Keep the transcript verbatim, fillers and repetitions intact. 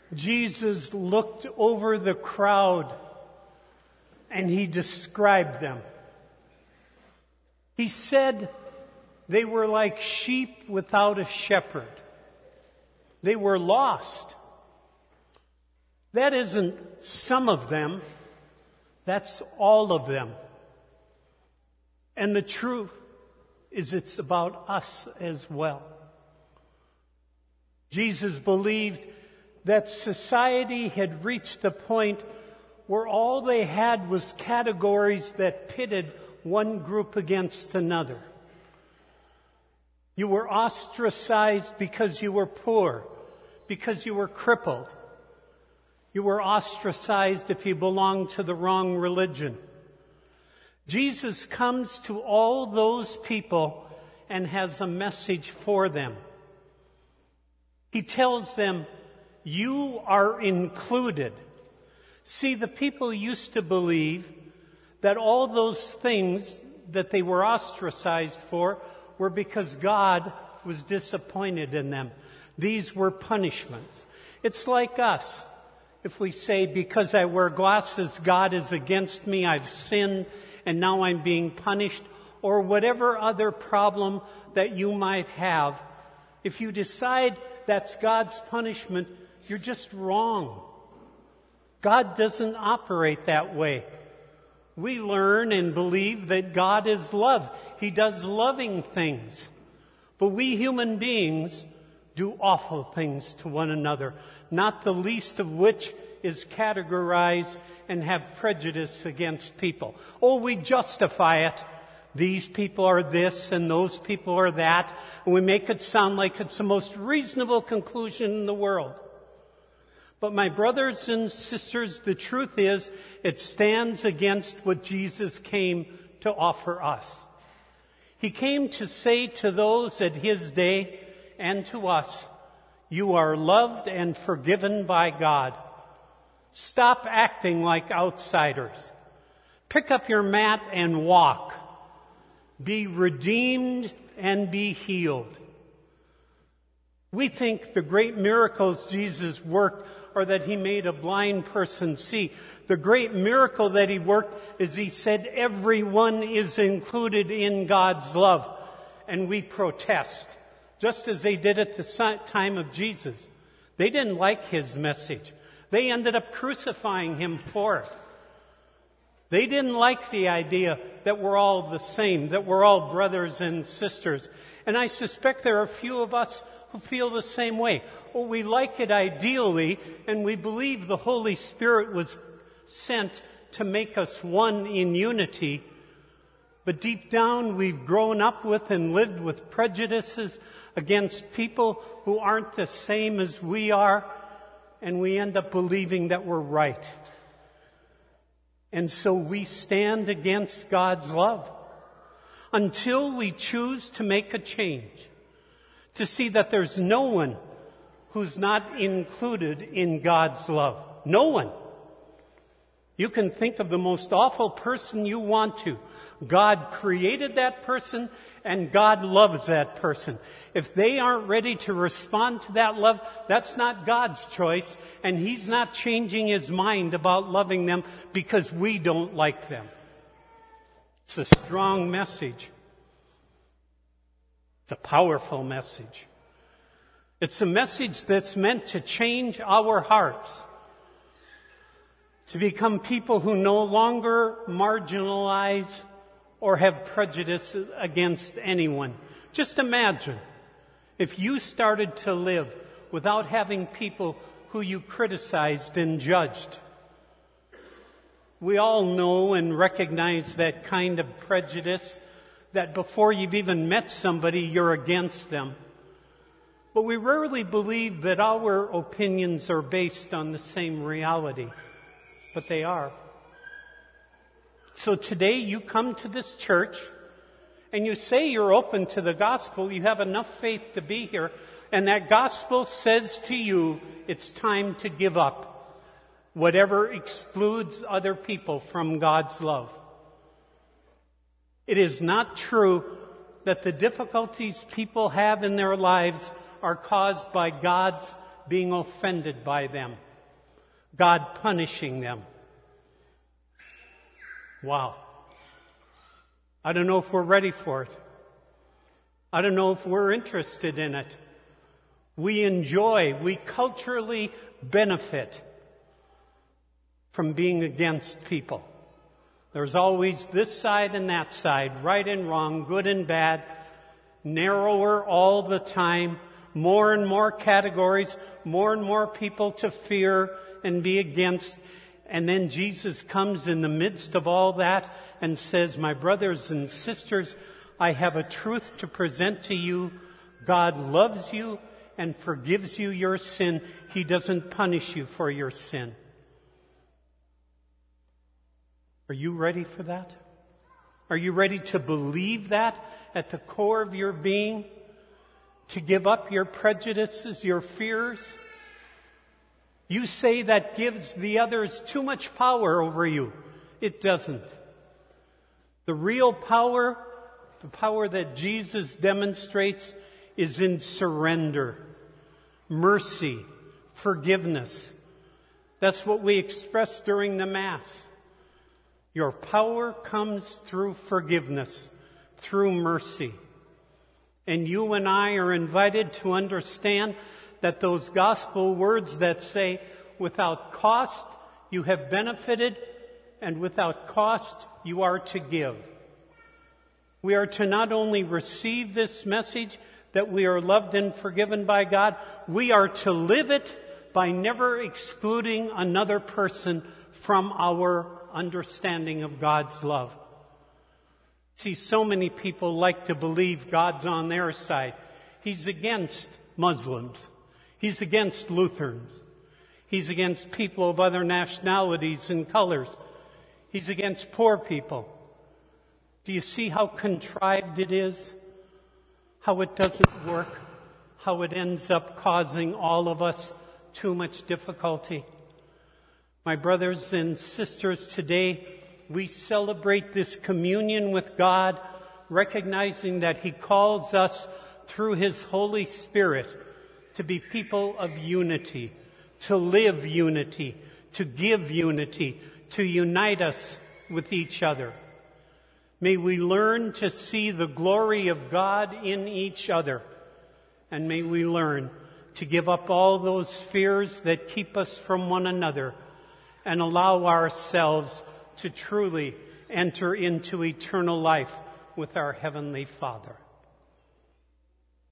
Jesus looked over the crowd and he described them. He said they were like sheep without a shepherd. They were lost. That isn't some of them. That's all of them. And the truth is it's about us as well. Jesus believed that society had reached the point where all they had was categories that pitted one group against another. You were ostracized because you were poor, because you were crippled. You were ostracized if you belonged to the wrong religion. Jesus comes to all those people and has a message for them. He tells them, you are included. See, the people used to believe that all those things that they were ostracized for were because God was disappointed in them. These were punishments. It's like us. If we say, because I wear glasses, God is against me, I've sinned, and now I'm being punished, or whatever other problem that you might have, if you decide that's God's punishment, you're just wrong. God doesn't operate that way. We learn and believe that God is love. He does loving things. But we human beings do awful things to one another, not the least of which is categorize and have prejudice against people. Oh, we justify it. These people are this and those people are that. And we make it sound like it's the most reasonable conclusion in the world. But my brothers and sisters, the truth is, it stands against what Jesus came to offer us. He came to say to those at his day and to us, you are loved and forgiven by God. Stop acting like outsiders. Pick up your mat and walk. Be redeemed and be healed. We think the great miracles Jesus worked are that he made a blind person see. The great miracle that he worked is he said everyone is included in God's love. And we protest, just as they did at the time of Jesus. They didn't like his message. They ended up crucifying him for it. They didn't like the idea that we're all the same, that we're all brothers and sisters. And I suspect there are a few of us who feel the same way. Well, we like it ideally, and we believe the Holy Spirit was sent to make us one in unity. But deep down, we've grown up with and lived with prejudices against people who aren't the same as we are, and we end up believing that we're right. And so we stand against God's love until we choose to make a change, to see that there's no one who's not included in God's love. No one. You can think of the most awful person you want to. God created that person, and God loves that person. If they aren't ready to respond to that love, that's not God's choice, and he's not changing his mind about loving them because we don't like them. It's a strong message. It's a powerful message. It's a message that's meant to change our hearts, to become people who no longer marginalize or have prejudice against anyone. Just imagine if you started to live without having people who you criticized and judged. We all know and recognize that kind of prejudice, that before you've even met somebody, you're against them. But we rarely believe that our opinions are based on the same reality. But they are. So today you come to this church and you say you're open to the gospel. You have enough faith to be here. And that gospel says to you, it's time to give up whatever excludes other people from God's love. It is not true that the difficulties people have in their lives are caused by God's being offended by them, God punishing them. Wow. I don't know if we're ready for it. I don't know if we're interested in it. We enjoy, we culturally benefit from being against people. There's always this side and that side, right and wrong, good and bad, narrower all the time, more and more categories, more and more people to fear and be against. And then Jesus comes in the midst of all that and says, my brothers and sisters, I have a truth to present to you. God loves you and forgives you your sin. He doesn't punish you for your sin. Are you ready for that? Are you ready to believe that at the core of your being? To give up your prejudices, your fears? You say that gives the others too much power over you. It doesn't. The real power, the power that Jesus demonstrates, is in surrender, mercy, forgiveness. That's what we express during the Mass. Your power comes through forgiveness, through mercy. And you and I are invited to understand that those gospel words that say, without cost you have benefited, and without cost you are to give. We are to not only receive this message that we are loved and forgiven by God, we are to live it by never excluding another person from our understanding of God's love. See, so many people like to believe God's on their side. He's against Muslims. He's against Lutherans. He's against people of other nationalities and colors. He's against poor people. Do you see how contrived it is? How it doesn't work? How it ends up causing all of us too much difficulty? My brothers and sisters, today we celebrate this communion with God, recognizing that He calls us through His Holy Spirit to be people of unity, to live unity, to give unity, to unite us with each other. May we learn to see the glory of God in each other, and may we learn to give up all those fears that keep us from one another and allow ourselves to truly enter into eternal life with our Heavenly Father.